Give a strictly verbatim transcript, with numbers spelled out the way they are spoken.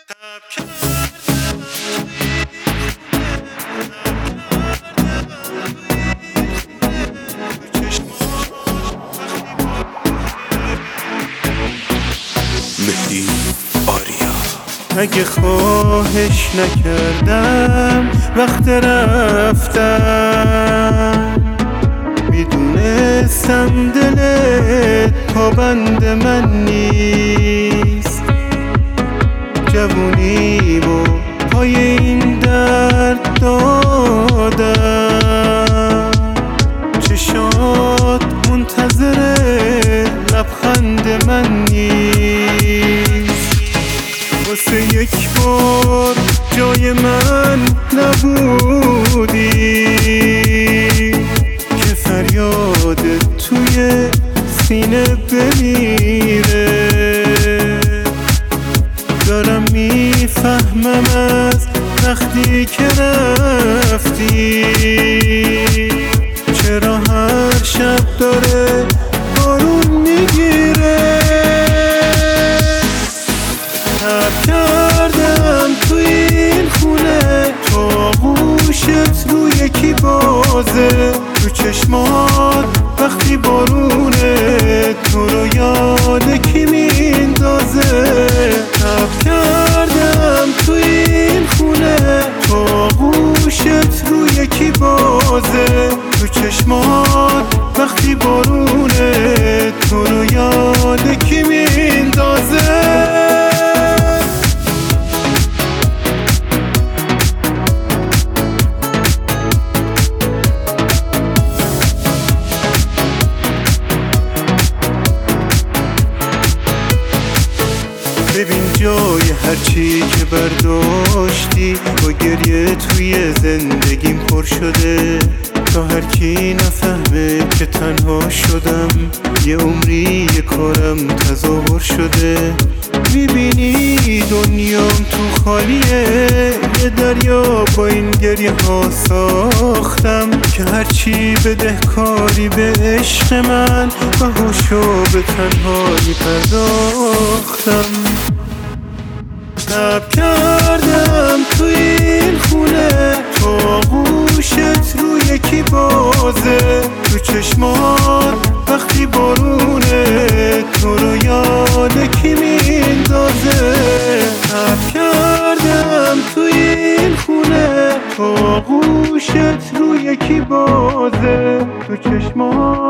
مهدی آریا. اگه خواهش نکردم وقت رفتم، میدونستم دلت پابند من نیست. جوونیمو پای این درد دادم، چشات منتظر لبخند من نیست. واسه یک بار جای من نبودی که فریادت توی سینه بمیره. دارم میفهمم از وقتی که رفتی چرا هر شب داره بارون میگیره. تب کردم توی این خونه تو آغوشت رو یکی بازه، تو چشمات وقتی بارونه تو رو یاد کی میندازه. تب کردم توی این خونه تو آغوشت رو یکی بازه، تو چشمات وقتی بارونه تو رو یاد کی میندازه. ببین جای هرچی که برداشتی با گریه توی زندگیم پر شده. تا هر کی نفهمه که تنها شدم، یه عمری یه کارم تظاهر شده. میبینی دنیام تو خالیه، یه دریا با این گریه ها ساختم که هرچی بدهکاری به عشق من بهاشو به تنهایی پرداختم. تب کردم توی این خونه تو آغوشت رو یکی بازه، تو چشمات وقتی بارونه تو رو یاد کی میندازه. تب کردم توی این خونه تو آغوشت رو یکی بازه، تو چشمات